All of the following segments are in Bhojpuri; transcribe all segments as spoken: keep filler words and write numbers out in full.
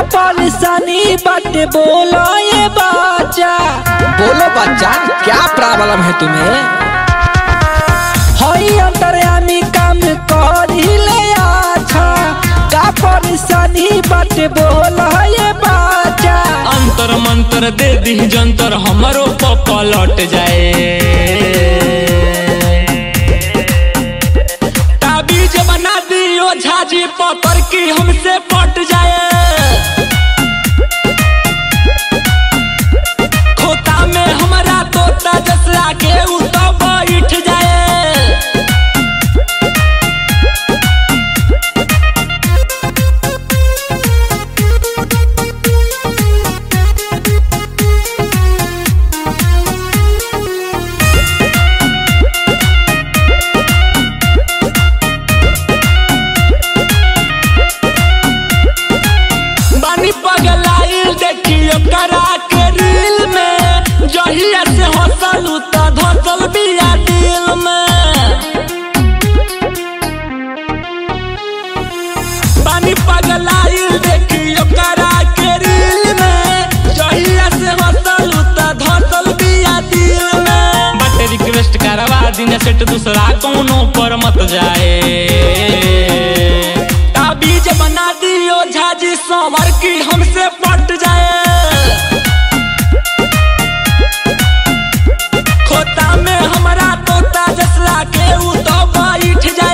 परेशानी बाटे बोलो ये बच्चा। बोलो बच्चा, क्या प्रॉब्लम है तुम्हें? हई अंतर्यामी काम करी ले अच्छा, का परेशानी बाटे बोलो ये बच्चा। अंतर मंतर दे दी जंतर हमारो पलट जाए। ताबीज बना दियो झाजी पतर की हमसे पट जाए। खोता में हमारा तोता जसला के उतो बैठ जाए। पगलाइल देखियो करा के रील में, जहिया से हंसल त धसल बिया दिल में। बानी पगलाइल देखियो करा के रील में, जहिया से हंसल त धसल बिया दिल में। बट रिक्वेस्ट करवा दिन सेट दूसरा कोनो पर मत जाए। ताबीज बना दियो झाजी संवर की हमसे पट जाए। खोता में हमारा तोता जसला के उ तो बैठ जाए।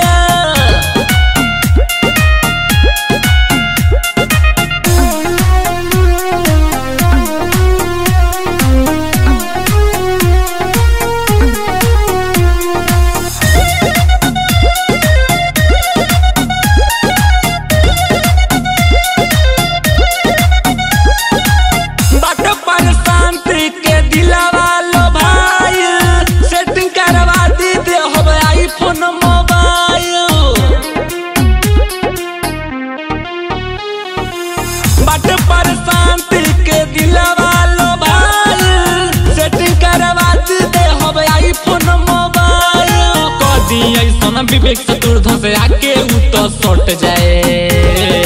बट पर शांति के दिलवा लो भाई, सेटिंग करवा दे होबे आईफोन मोबाइल। कदी ऐसन विवेक चतुर्थ से आके उ तो सट जाए।